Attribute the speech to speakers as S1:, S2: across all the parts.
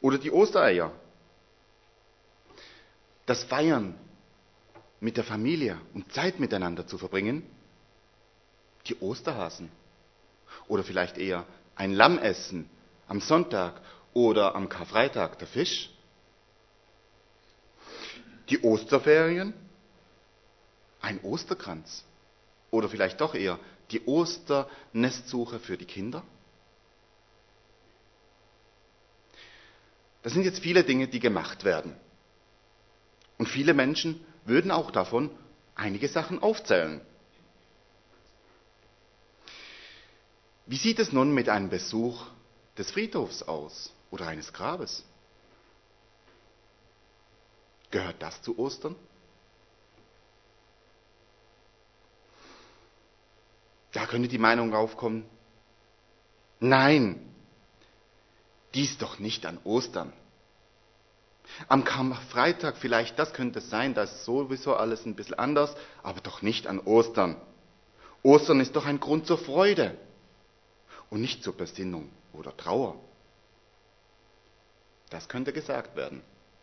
S1: Oder die Ostereier. Das Feiern mit der Familie und Zeit miteinander zu verbringen. Die Osterhasen. Oder vielleicht eher ein Lamm essen am Sonntag oder am Karfreitag, der Fisch. Die Osterferien. Ein Osterkranz. Oder vielleicht doch eher die Osternestsuche für die Kinder. Das sind jetzt viele Dinge, die gemacht werden. Und viele Menschen würden auch davon einige Sachen aufzählen. Wie sieht es nun mit einem Besuch des Friedhofs aus oder eines Grabes? Gehört das zu Ostern? Da könnte die Meinung aufkommen, nein, dies doch nicht an Ostern. Am Karfreitag vielleicht, das könnte es sein, da ist sowieso alles ein bisschen anders, aber doch nicht an Ostern. Ostern ist doch ein Grund zur Freude und nicht zur Besinnung oder Trauer. Das könnte gesagt werden.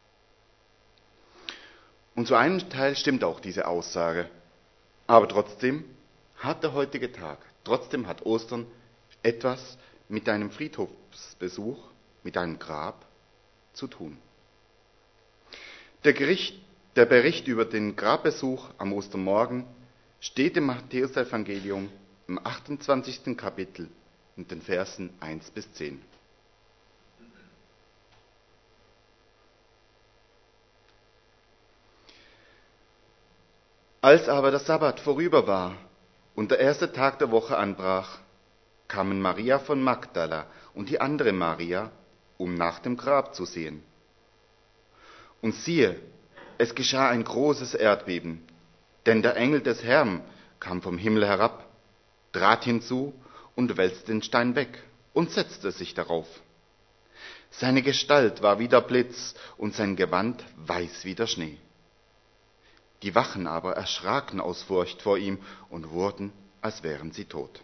S1: Und zu einem Teil stimmt auch diese Aussage, aber trotzdem hat der heutige Tag, trotzdem hat Ostern etwas mit einem Friedhofsbesuch, mit einem Grab zu tun. Der Bericht über den Grabbesuch am Ostermorgen steht im Matthäusevangelium im 28. Kapitel in den Versen 1 bis 10. Als aber der Sabbat vorüber war und der erste Tag der Woche anbrach, kamen Maria von Magdala und die andere Maria, um nach dem Grab zu sehen. Und siehe, es geschah ein großes Erdbeben, denn der Engel des Herrn kam vom Himmel herab, trat hinzu und wälzte den Stein weg und setzte sich darauf. Seine Gestalt war wie der Blitz und sein Gewand weiß wie der Schnee. Die Wachen aber erschraken aus Furcht vor ihm und wurden, als wären sie tot.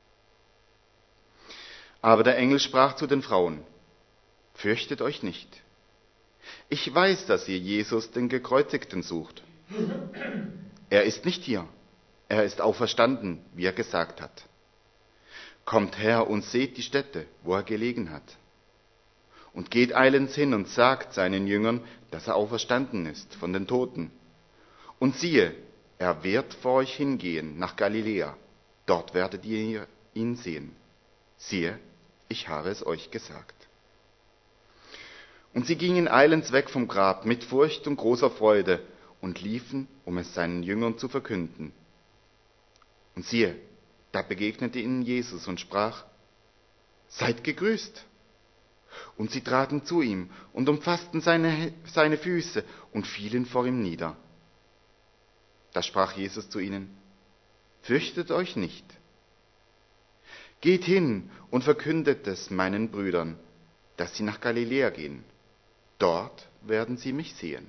S1: Aber der Engel sprach zu den Frauen: Fürchtet euch nicht. Ich weiß, dass ihr Jesus, den Gekreuzigten, sucht. Er ist nicht hier. Er ist auferstanden, wie er gesagt hat. Kommt her und seht die Stätte, wo er gelegen hat. Und geht eilends hin und sagt seinen Jüngern, dass er auferstanden ist von den Toten. Und siehe, er wird vor euch hingehen nach Galiläa. Dort werdet ihr ihn sehen. Siehe, ich habe es euch gesagt. Und sie gingen eilends weg vom Grab mit Furcht und großer Freude und liefen, um es seinen Jüngern zu verkünden. Und siehe, da begegnete ihnen Jesus und sprach: Seid gegrüßt. Und sie traten zu ihm und umfassten seine Füße und fielen vor ihm nieder. Da sprach Jesus zu ihnen: Fürchtet euch nicht. Geht hin und verkündet es meinen Brüdern, dass sie nach Galiläa gehen. Dort werden sie mich sehen.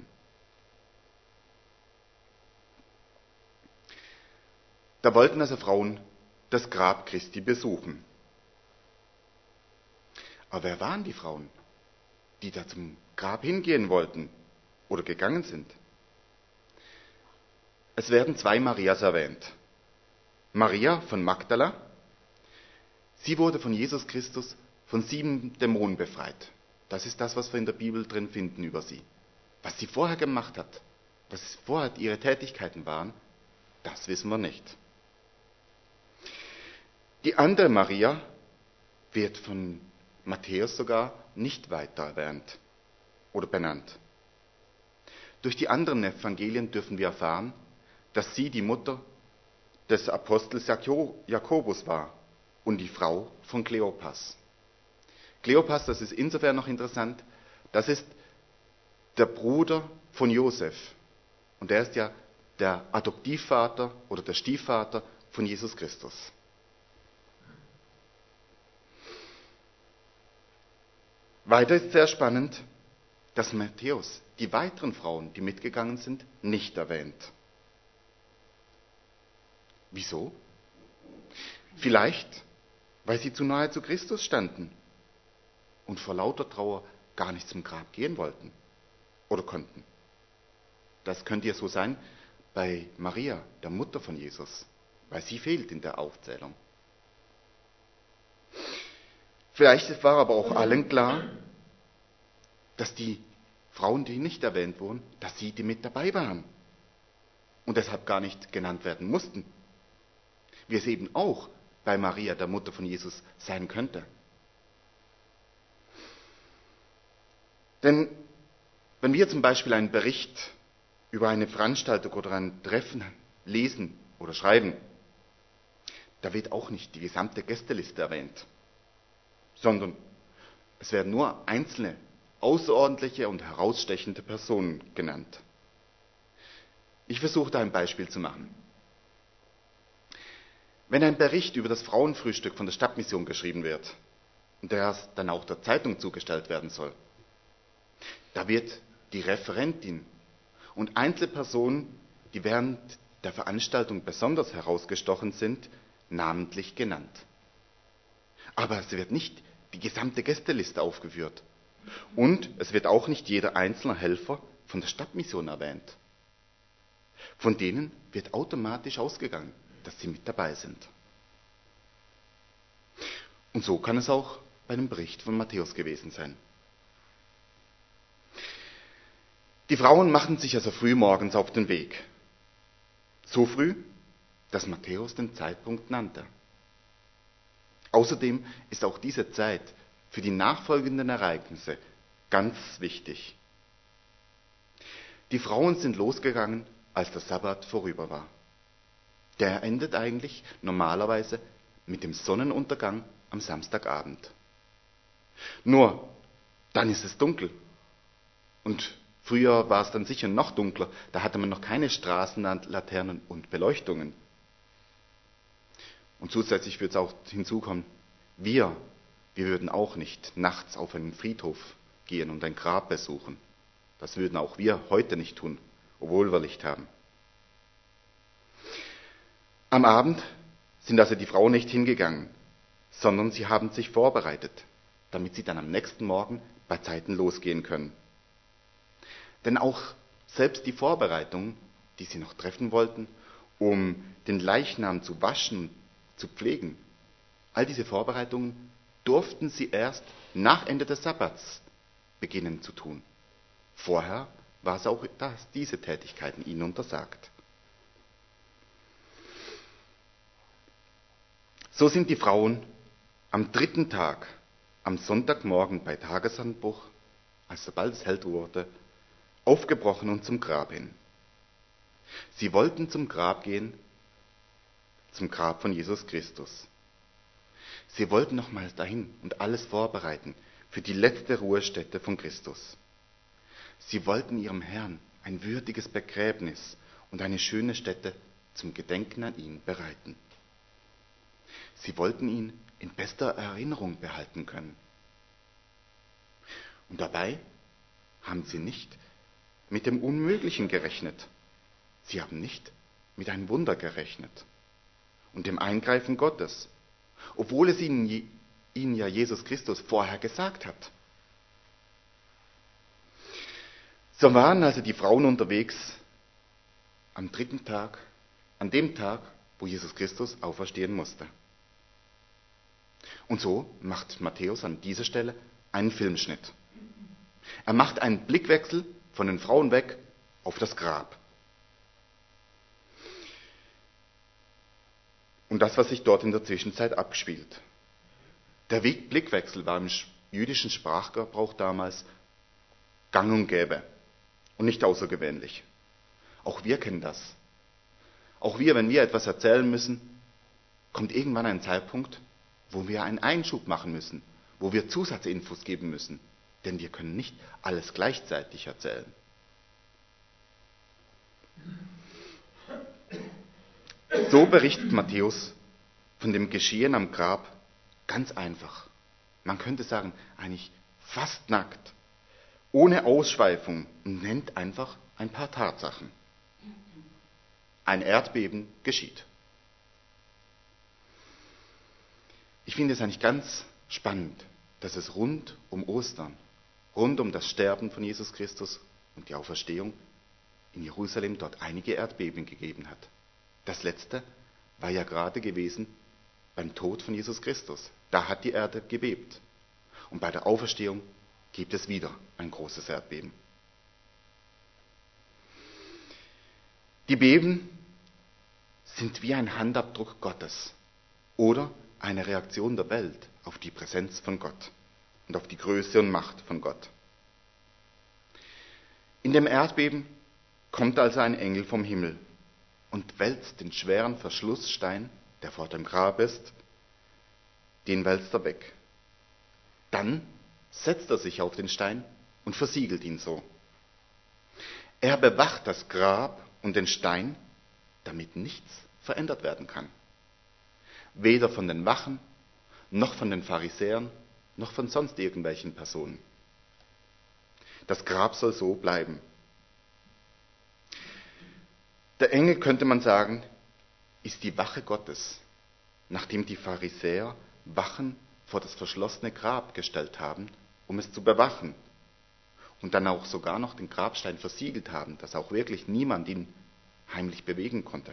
S1: Da wollten also Frauen das Grab Christi besuchen. Aber wer waren die Frauen, die da zum Grab hingehen wollten oder gegangen sind? Es werden zwei Marias erwähnt. Maria von Magdala, sie wurde von Jesus Christus von 7 Dämonen befreit. Das ist das, was wir in der Bibel drin finden über sie. Was sie vorher gemacht hat, was vorher ihre Tätigkeiten waren, das wissen wir nicht. Die andere Maria wird von Matthäus sogar nicht weiter erwähnt oder benannt. Durch die anderen Evangelien dürfen wir erfahren, dass sie die Mutter des Apostels Jakobus war und die Frau von Kleopas. Kleopas, das ist insofern noch interessant, das ist der Bruder von Josef. Und der ist ja der Adoptivvater oder der Stiefvater von Jesus Christus. Weiter ist sehr spannend, dass Matthäus die weiteren Frauen, die mitgegangen sind, nicht erwähnt. Wieso? Vielleicht, weil sie zu nahe zu Christus standen und vor lauter Trauer gar nicht zum Grab gehen wollten oder konnten. Das könnte ja so sein bei Maria, der Mutter von Jesus, weil sie fehlt in der Aufzählung. Vielleicht war aber auch allen klar, dass die Frauen, die nicht erwähnt wurden, dass sie die mit dabei waren und deshalb gar nicht genannt werden mussten. Wie es eben auch bei Maria, der Mutter von Jesus, sein könnte. Denn wenn wir zum Beispiel einen Bericht über eine Veranstaltung oder ein Treffen lesen oder schreiben, da wird auch nicht die gesamte Gästeliste erwähnt, sondern es werden nur einzelne, außerordentliche und herausstechende Personen genannt. Ich versuche da ein Beispiel zu machen. Wenn ein Bericht über das Frauenfrühstück von der Stadtmission geschrieben wird und der dann auch der Zeitung zugestellt werden soll, da wird die Referentin und Einzelpersonen, die während der Veranstaltung besonders herausgestochen sind, namentlich genannt. Aber es wird nicht die gesamte Gästeliste aufgeführt. Und es wird auch nicht jeder einzelne Helfer von der Stadtmission erwähnt. Von denen wird automatisch ausgegangen, dass sie mit dabei sind. Und so kann es auch bei dem Bericht von Matthäus gewesen sein. Die Frauen machen sich also früh morgens auf den Weg. So früh, dass Matthäus den Zeitpunkt nannte. Außerdem ist auch diese Zeit für die nachfolgenden Ereignisse ganz wichtig. Die Frauen sind losgegangen, als der Sabbat vorüber war. Der endet eigentlich normalerweise mit dem Sonnenuntergang am Samstagabend. Nur, dann ist es dunkel. Und früher war es dann sicher noch dunkler. Da hatte man noch keine Straßenlaternen und Beleuchtungen. Und zusätzlich wird es auch hinzukommen, wir würden auch nicht nachts auf einen Friedhof gehen und ein Grab besuchen. Das würden auch wir heute nicht tun, obwohl wir Licht haben. Am Abend sind also die Frauen nicht hingegangen, sondern sie haben sich vorbereitet, damit sie dann am nächsten Morgen bei Zeiten losgehen können. Denn auch selbst die Vorbereitungen, die sie noch treffen wollten, um den Leichnam zu waschen, zu pflegen, all diese Vorbereitungen durften sie erst nach Ende des Sabbats beginnen zu tun. Vorher war es auch diese Tätigkeiten ihnen untersagt. So sind die Frauen am 3. Tag, am Sonntagmorgen bei Tagesanbruch, sobald es hell wurde, aufgebrochen und zum Grab hin. Sie wollten zum Grab gehen, zum Grab von Jesus Christus. Sie wollten nochmals dahin und alles vorbereiten für die letzte Ruhestätte von Christus. Sie wollten ihrem Herrn ein würdiges Begräbnis und eine schöne Stätte zum Gedenken an ihn bereiten. Sie wollten ihn in bester Erinnerung behalten können. Und dabei haben sie nicht mit dem Unmöglichen gerechnet. Sie haben nicht mit einem Wunder gerechnet und dem Eingreifen Gottes, obwohl es ihnen ja Jesus Christus vorher gesagt hat. So waren also die Frauen unterwegs am 3. Tag, an dem Tag, wo Jesus Christus auferstehen musste. Und so macht Matthäus an dieser Stelle einen Filmschnitt. Er macht einen Blickwechsel von den Frauen weg auf das Grab. Und das, was sich dort in der Zwischenzeit abspielt. Der Blickwechsel war im jüdischen Sprachgebrauch damals gang und gäbe und nicht außergewöhnlich. Auch wir kennen das. Auch wir, wenn wir etwas erzählen müssen, kommt irgendwann ein Zeitpunkt, wo wir einen Einschub machen müssen, wo wir Zusatzinfos geben müssen, denn wir können nicht alles gleichzeitig erzählen. So berichtet Matthäus von dem Geschehen am Grab ganz einfach. Man könnte sagen, eigentlich fast nackt, ohne Ausschweifung und nennt einfach ein paar Tatsachen. Ein Erdbeben geschieht. Ich finde es eigentlich ganz spannend, dass es rund um Ostern rund um das Sterben von Jesus Christus und die Auferstehung in Jerusalem dort einige Erdbeben gegeben hat. Das letzte war ja gerade gewesen beim Tod von Jesus Christus. Da hat die Erde gebebt. Und bei der Auferstehung gibt es wieder ein großes Erdbeben. Die Beben sind wie ein Handabdruck Gottes oder eine Reaktion der Welt auf die Präsenz von Gott und auf die Größe und Macht von Gott. In dem Erdbeben kommt also ein Engel vom Himmel und wälzt den schweren Verschlussstein, der vor dem Grab ist, den wälzt er weg. Dann setzt er sich auf den Stein und versiegelt ihn so. Er bewacht das Grab und den Stein, damit nichts verändert werden kann. Weder von den Wachen, noch von den Pharisäern, noch von sonst irgendwelchen Personen. Das Grab soll so bleiben. Der Engel, könnte man sagen, ist die Wache Gottes, nachdem die Pharisäer Wachen vor das verschlossene Grab gestellt haben, um es zu bewachen. Und dann auch sogar noch den Grabstein versiegelt haben, dass auch wirklich niemand ihn heimlich bewegen konnte.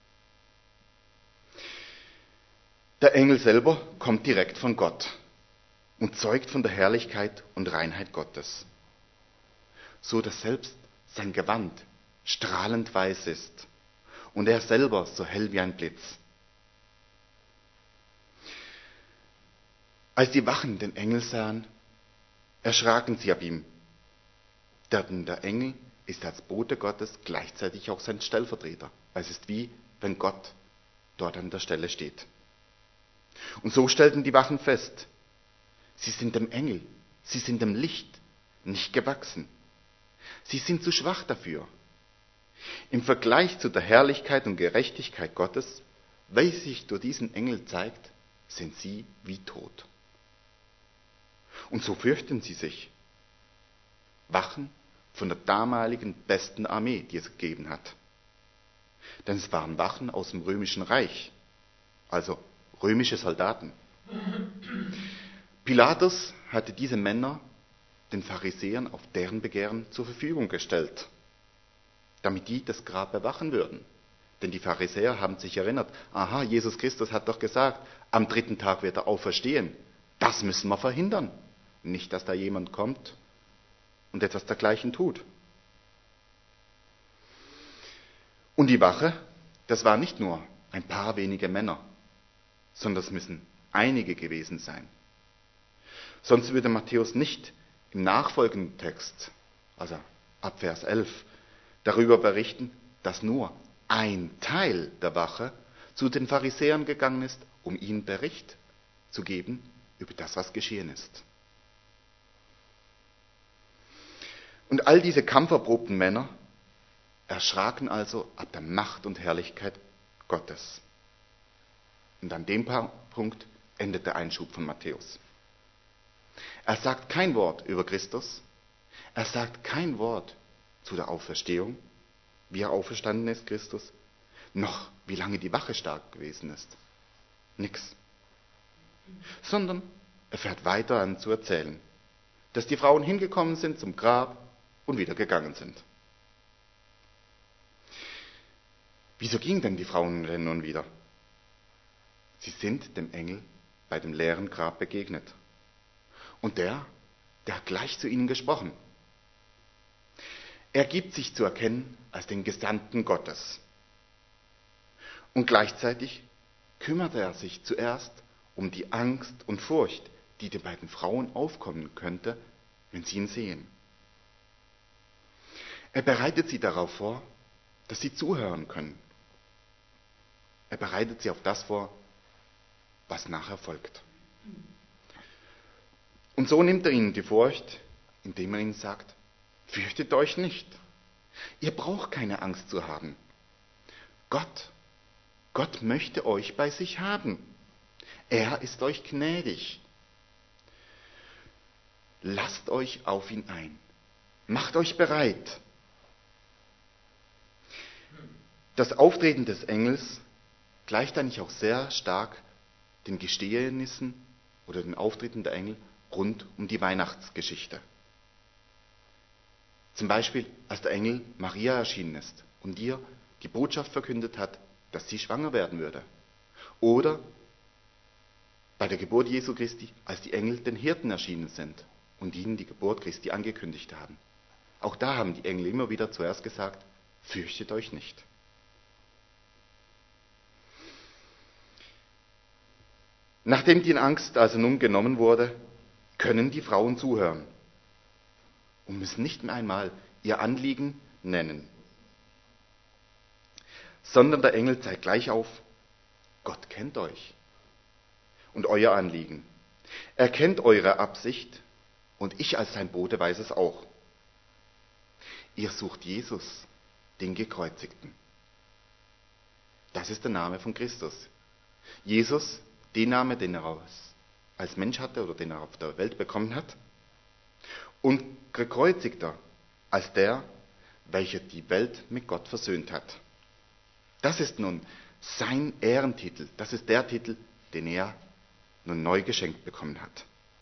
S1: Der Engel selber kommt direkt von Gott und zeugt von der Herrlichkeit und Reinheit Gottes, so dass selbst sein Gewand strahlend weiß ist und er selber so hell wie ein Blitz. Als die Wachen den Engel sahen, erschraken sie ab ihm, denn der Engel ist als Bote Gottes gleichzeitig auch sein Stellvertreter. Es ist wie, wenn Gott dort an der Stelle steht. Und so stellten die Wachen fest, sie sind dem Engel, sie sind dem Licht nicht gewachsen. Sie sind zu schwach dafür. Im Vergleich zu der Herrlichkeit und Gerechtigkeit Gottes, welche sich durch diesen Engel zeigt, sind sie wie tot. Und so fürchten sie sich. Wachen von der damaligen besten Armee, die es gegeben hat. Denn es waren Wachen aus dem Römischen Reich, also römische Soldaten. Pilatus hatte diese Männer den Pharisäern auf deren Begehren zur Verfügung gestellt, damit die das Grab bewachen würden. Denn die Pharisäer haben sich erinnert, aha, Jesus Christus hat doch gesagt, am 3. Tag wird er auferstehen. Das müssen wir verhindern. Nicht, dass da jemand kommt und etwas dergleichen tut. Und die Wache, das waren nicht nur ein paar wenige Männer, sondern es müssen einige gewesen sein. Sonst würde Matthäus nicht im nachfolgenden Text, also ab Vers 11, darüber berichten, dass nur ein Teil der Wache zu den Pharisäern gegangen ist, um ihnen Bericht zu geben über das, was geschehen ist. Und all diese kampferprobten Männer erschraken also ab der Macht und Herrlichkeit Gottes. Und an dem Punkt endet der Einschub von Matthäus. Er sagt kein Wort über Christus, er sagt kein Wort zu der Auferstehung, wie er auferstanden ist, Christus, noch wie lange die Wache stark gewesen ist. Nix. Sondern er fährt weiter an zu erzählen, dass die Frauen hingekommen sind zum Grab und wieder gegangen sind. Wieso gingen denn die Frauen denn nun wieder? Sie sind dem Engel bei dem leeren Grab begegnet. Und der hat gleich zu ihnen gesprochen. Er gibt sich zu erkennen als den Gesandten Gottes. Und gleichzeitig kümmert er sich zuerst um die Angst und Furcht, die den beiden Frauen aufkommen könnte, wenn sie ihn sehen. Er bereitet sie darauf vor, dass sie zuhören können. Er bereitet sie auf das vor, was nachher folgt. Und so nimmt er ihnen die Furcht, indem er ihnen sagt, fürchtet euch nicht. Ihr braucht keine Angst zu haben. Gott möchte euch bei sich haben. Er ist euch gnädig. Lasst euch auf ihn ein. Macht euch bereit. Das Auftreten des Engels gleicht eigentlich auch sehr stark den Gestehnissen oder den Auftritten der Engel rund um die Weihnachtsgeschichte. Zum Beispiel, als der Engel Maria erschienen ist und ihr die Botschaft verkündet hat, dass sie schwanger werden würde. Oder bei der Geburt Jesu Christi, als die Engel den Hirten erschienen sind und ihnen die Geburt Christi angekündigt haben. Auch da haben die Engel immer wieder zuerst gesagt, fürchtet euch nicht. Nachdem die Angst also nun genommen wurde, können die Frauen zuhören und müssen nicht mehr einmal ihr Anliegen nennen, sondern der Engel zeigt gleich auf, Gott kennt euch und euer Anliegen. Er kennt eure Absicht und ich als sein Bote weiß es auch. Ihr sucht Jesus, den Gekreuzigten. Das ist der Name von Christus. Jesus, den Name, den er als Mensch hatte oder den er auf der Welt bekommen hat. Und Gekreuzigter als der, welcher die Welt mit Gott versöhnt hat. Das ist nun sein Ehrentitel. Das ist der Titel, den er nun neu geschenkt bekommen hat.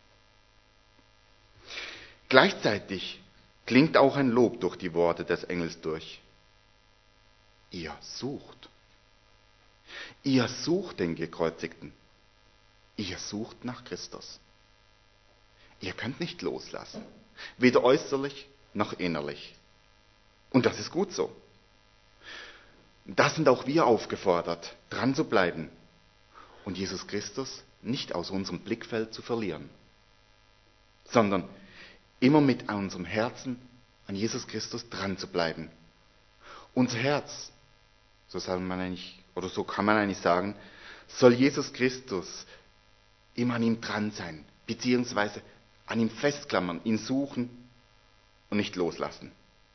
S1: Gleichzeitig klingt auch ein Lob durch die Worte des Engels durch. Ihr sucht. Ihr sucht den Gekreuzigten. Ihr sucht nach Christus. Ihr könnt nicht loslassen. Weder äußerlich noch innerlich. Und das ist gut so. Da sind auch wir aufgefordert, dran zu bleiben und Jesus Christus nicht aus unserem Blickfeld zu verlieren, sondern immer mit unserem Herzen an Jesus Christus dran zu bleiben. Unser Herz, so kann man eigentlich sagen, soll Jesus Christus immer an ihm dran sein, beziehungsweise an ihm festklammern, ihn suchen und nicht loslassen.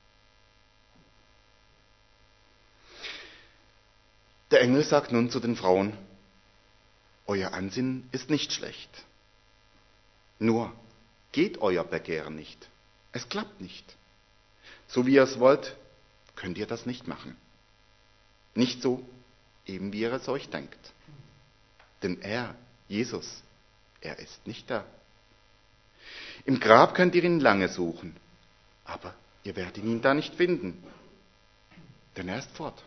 S1: Der Engel sagt nun zu den Frauen, euer Ansinnen ist nicht schlecht. Nur geht euer Begehren nicht. Es klappt nicht. So wie ihr es wollt, könnt ihr das nicht machen. Nicht so, eben wie ihr es euch denkt. Denn er, Jesus, er ist nicht da. Im Grab könnt ihr ihn lange suchen, aber ihr werdet ihn da nicht finden, denn er ist fort.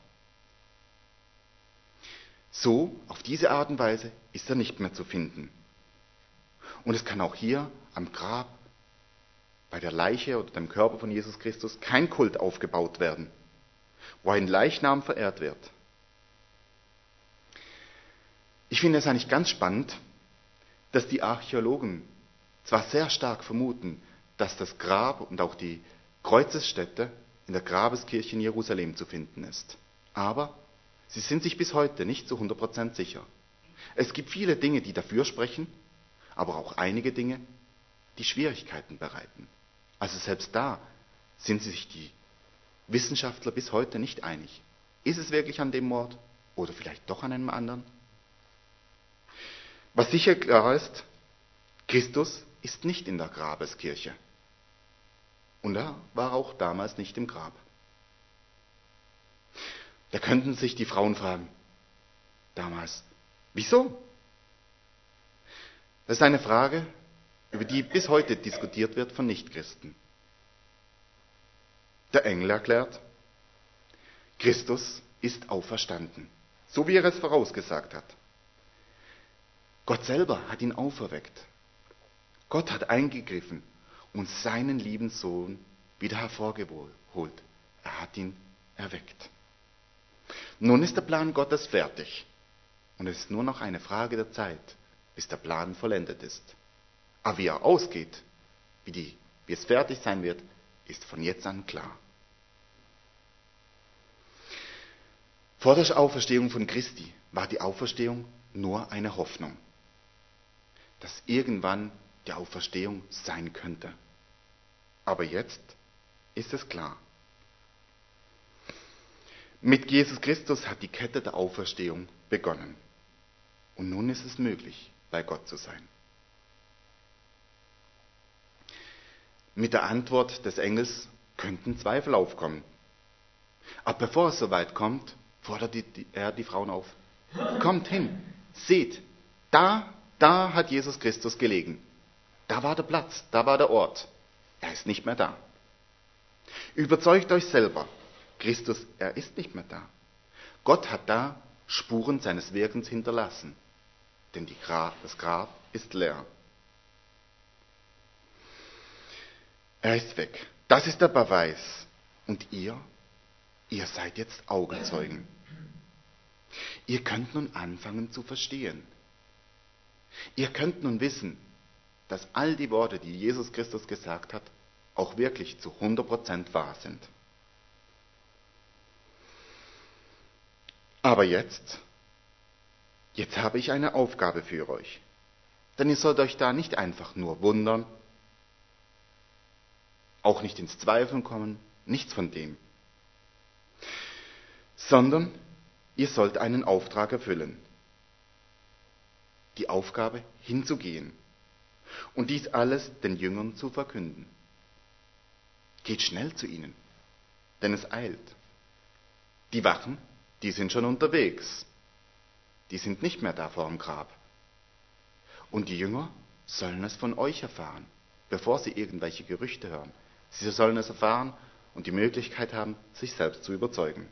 S1: So, auf diese Art und Weise ist er nicht mehr zu finden. Und es kann auch hier am Grab, bei der Leiche oder dem Körper von Jesus Christus, kein Kult aufgebaut werden, wo ein Leichnam verehrt wird. Ich finde es eigentlich ganz spannend, dass die Archäologen zwar sehr stark vermuten, dass das Grab und auch die Kreuzesstätte in der Grabeskirche in Jerusalem zu finden ist. Aber sie sind sich bis heute nicht zu 100% sicher. Es gibt viele Dinge, die dafür sprechen, aber auch einige Dinge, die Schwierigkeiten bereiten. Also selbst da sind sich die Wissenschaftler bis heute nicht einig. Ist es wirklich an dem Ort oder vielleicht doch an einem anderen? Was sicher klar ist, Christus ist nicht in der Grabeskirche. Und er war auch damals nicht im Grab. Da könnten sich die Frauen fragen, damals, wieso? Das ist eine Frage, über die bis heute diskutiert wird von Nichtchristen. Der Engel erklärt, Christus ist auferstanden, so wie er es vorausgesagt hat. Gott selber hat ihn auferweckt. Gott hat eingegriffen und seinen lieben Sohn wieder hervorgeholt. Er hat ihn erweckt. Nun ist der Plan Gottes fertig und es ist nur noch eine Frage der Zeit, bis der Plan vollendet ist. Aber wie er ausgeht, wie es fertig sein wird, ist von jetzt an klar. Vor der Auferstehung von Christi war die Auferstehung nur eine Hoffnung, dass irgendwann die Auferstehung sein könnte. Aber jetzt ist es klar. Mit Jesus Christus hat die Kette der Auferstehung begonnen. Und nun ist es möglich, bei Gott zu sein. Mit der Antwort des Engels könnten Zweifel aufkommen. Aber bevor es soweit kommt, fordert er die Frauen auf. Kommt hin, seht, da hat Jesus Christus gelegen. Da war der Platz, da war der Ort. Er ist nicht mehr da. Überzeugt euch selber, Christus, er ist nicht mehr da. Gott hat da Spuren seines Wirkens hinterlassen, denn das Grab ist leer. Er ist weg. Das ist der Beweis. Und ihr seid jetzt Augenzeugen. Ihr könnt nun anfangen zu verstehen. Ihr könnt nun wissen, dass all die Worte, die Jesus Christus gesagt hat, auch wirklich zu 100% wahr sind. Aber jetzt habe ich eine Aufgabe für euch. Denn ihr sollt euch da nicht einfach nur wundern, auch nicht ins Zweifeln kommen, nichts von dem. Sondern ihr sollt einen Auftrag erfüllen. Die Aufgabe, hinzugehen und dies alles den Jüngern zu verkünden. Geht schnell zu ihnen, denn es eilt. Die Wachen, die sind schon unterwegs. Die sind nicht mehr da vor dem Grab. Und die Jünger sollen es von euch erfahren, bevor sie irgendwelche Gerüchte hören. Sie sollen es erfahren und die Möglichkeit haben, sich selbst zu überzeugen.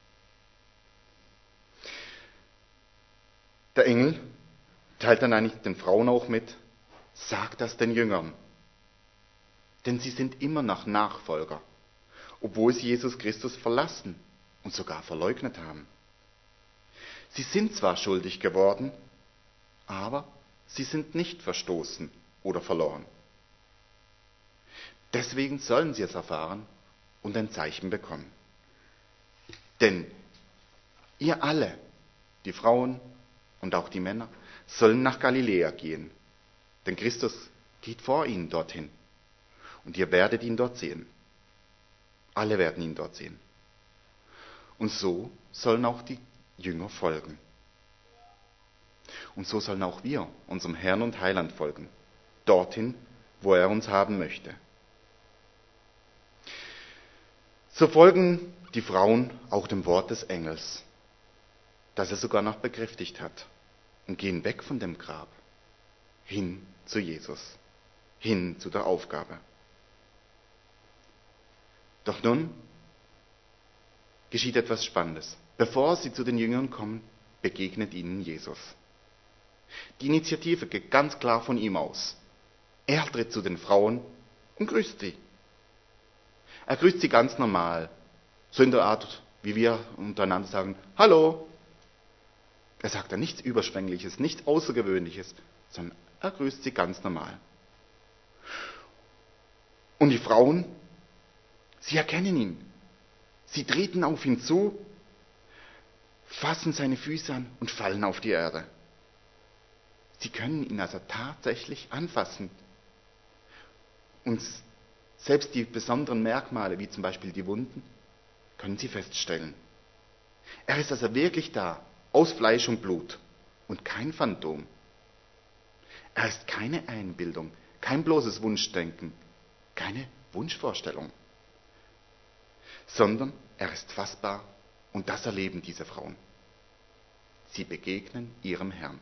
S1: Der Engel teilt dann eigentlich den Frauen auch mit, sagt das den Jüngern. Denn sie sind immer noch Nachfolger, obwohl sie Jesus Christus verlassen und sogar verleugnet haben. Sie sind zwar schuldig geworden, aber sie sind nicht verstoßen oder verloren. Deswegen sollen sie es erfahren und ein Zeichen bekommen. Denn ihr alle, die Frauen und auch die Männer, sollen nach Galiläa gehen. Denn Christus geht vor ihnen dorthin. Und ihr werdet ihn dort sehen. Alle werden ihn dort sehen. Und so sollen auch die Jünger folgen. Und so sollen auch wir unserem Herrn und Heiland folgen. Dorthin, wo er uns haben möchte. So folgen die Frauen auch dem Wort des Engels, das er sogar noch bekräftigt hat, und gehen weg von dem Grab, hin zu Jesus, hin zu der Aufgabe. Doch nun geschieht etwas Spannendes. Bevor sie zu den Jüngern kommen, begegnet ihnen Jesus. Die Initiative geht ganz klar von ihm aus. Er tritt zu den Frauen und grüßt sie. Er grüßt sie ganz normal, so in der Art, wie wir untereinander sagen, Hallo. Er sagt da nichts Überschwängliches, nichts Außergewöhnliches, sondern er grüßt sie ganz normal. Und die Frauen, sie erkennen ihn. Sie treten auf ihn zu, fassen seine Füße an und fallen auf die Erde. Sie können ihn also tatsächlich anfassen. Und selbst die besonderen Merkmale, wie zum Beispiel die Wunden, können sie feststellen. Er ist also wirklich da, aus Fleisch und Blut und kein Phantom. Er ist keine Einbildung, kein bloßes Wunschdenken, keine Wunschvorstellung, sondern er ist fassbar und das erleben diese Frauen. Sie begegnen ihrem Herrn.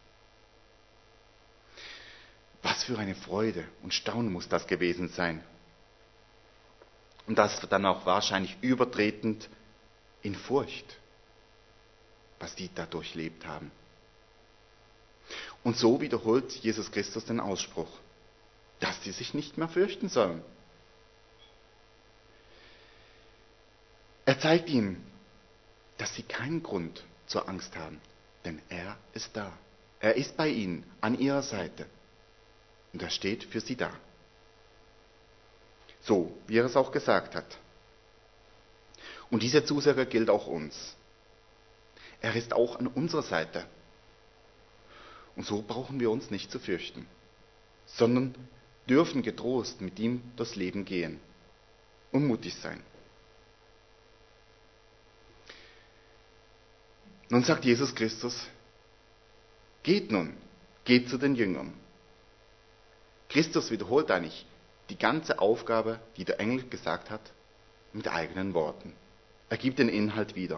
S1: Was für eine Freude und Staunen muss das gewesen sein. Und das dann auch wahrscheinlich übertretend in Furcht, was die da durchlebt haben. Und so wiederholt Jesus Christus den Ausspruch, dass sie sich nicht mehr fürchten sollen. Er zeigt ihnen, dass sie keinen Grund zur Angst haben, denn er ist da. Er ist bei ihnen, an ihrer Seite. Und er steht für sie da. So, wie er es auch gesagt hat. Und diese Zusage gilt auch uns. Er ist auch an unserer Seite. Und so brauchen wir uns nicht zu fürchten, sondern dürfen getrost mit ihm durchs Leben gehen und mutig sein. Nun sagt Jesus Christus, geht zu den Jüngern. Christus wiederholt eigentlich die ganze Aufgabe, die der Engel gesagt hat, mit eigenen Worten. Er gibt den Inhalt wieder.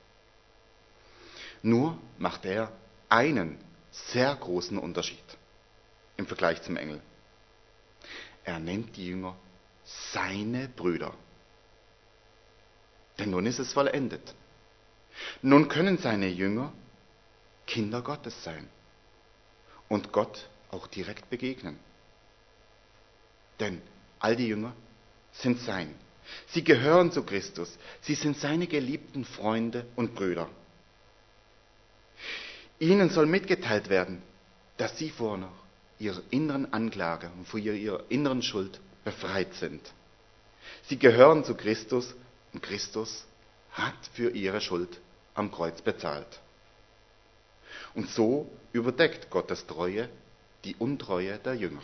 S1: Nur macht er einen sehr großen Unterschied im Vergleich zum Engel. Er nennt die Jünger seine Brüder. denn nun ist es vollendet. Nun können seine Jünger Kinder Gottes sein und Gott auch direkt begegnen. Denn all die Jünger sind sein. Sie gehören zu Christus. Sie sind seine geliebten Freunde und Brüder. Ihnen soll mitgeteilt werden, dass sie vor ihrer inneren Anklage und vor ihrer inneren Schuld befreit sind. Sie gehören zu Christus und Christus hat für ihre Schuld am Kreuz bezahlt. Und so überdeckt Gottes Treue die Untreue der Jünger.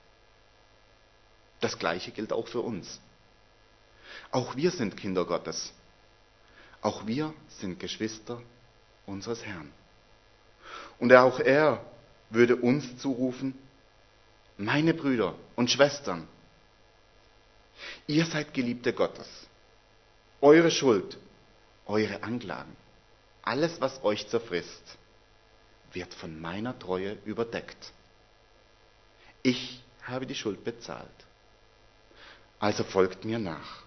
S1: Das Gleiche gilt auch für uns. Auch wir sind Kinder Gottes. Auch wir sind Geschwister unseres Herrn. Und auch er würde uns zurufen, meine Brüder und Schwestern, ihr seid Geliebte Gottes. Eure Schuld, eure Anklagen, alles, was euch zerfrisst, wird von meiner Treue überdeckt. Ich habe die Schuld bezahlt. Also folgt mir nach.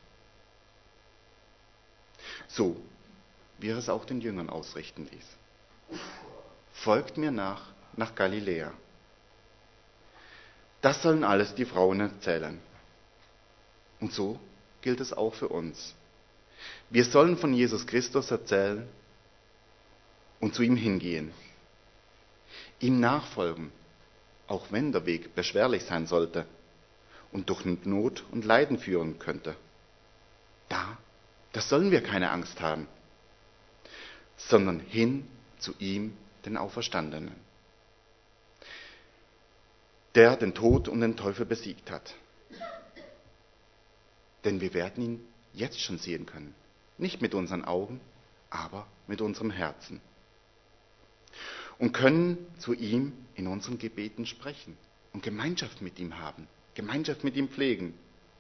S1: So, wie er es auch den Jüngern ausrichten ließ. Folgt mir nach Galiläa. Das sollen alles die Frauen erzählen. Und so gilt es auch für uns. Wir sollen von Jesus Christus erzählen und zu ihm hingehen. Ihm nachfolgen, auch wenn der Weg beschwerlich sein sollte und durch Not und Leiden führen könnte. Da sollen wir keine Angst haben, sondern hin zu ihm, den Auferstandenen, der den Tod und den Teufel besiegt hat. Denn wir werden ihn jetzt schon sehen können. Nicht mit unseren Augen, aber mit unserem Herzen. Und können zu ihm in unseren Gebeten sprechen und Gemeinschaft mit ihm haben, Gemeinschaft mit ihm pflegen.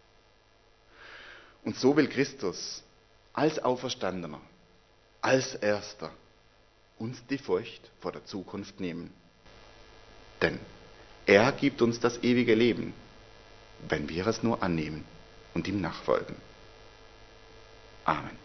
S1: Und so will Christus als Auferstandener, als Erster uns die Furcht vor der Zukunft nehmen. Denn er gibt uns das ewige Leben, wenn wir es nur annehmen und ihm nachfolgen. Amen.